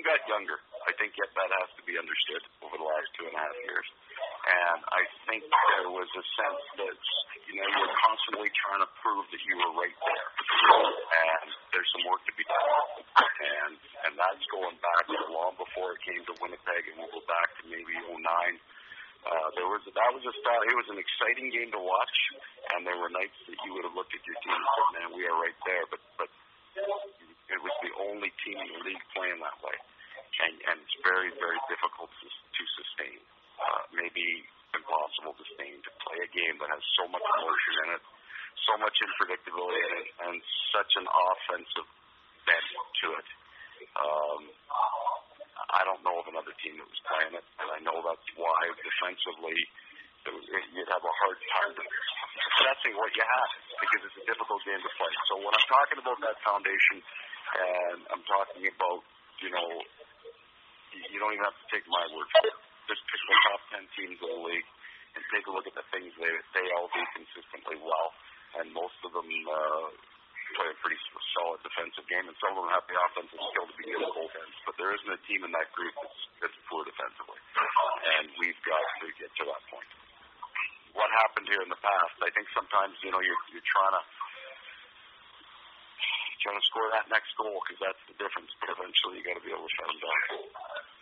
got younger. I think that has to be understood over the last 2.5 years. And I think there was a sense that, you're constantly trying to prove that you were right there. And there's some work to be done. And that's going back long before it came to Winnipeg, and we'll go back to maybe 2009. It was an exciting game to watch, and there were nights that you would have looked at your team and said, man, we are right there. But it was the only team in the league playing that way. And it's very, very difficult to sustain. Maybe impossible to sustain, to play a game that has so much emotion in it, so much unpredictability in it, and such an offensive bent to it. I don't know of another team that was playing it, and I know that's why defensively you'd have a hard time assessing what you have, because it's a difficult game to play. So when I'm talking about that foundation, and I'm talking about, you don't even have to take my word for it. Just pick the top 10 teams in the league and take a look at the things they all do consistently well, and most of them play a pretty solid defensive game, and some of them have the offensive skill to be good at both ends. But there isn't a team in that group that's poor defensively, and we've got to get to that point. What happened here in the past, I think sometimes, you're trying to score that next goal, because that's the difference, but eventually you got to be able to shut them down.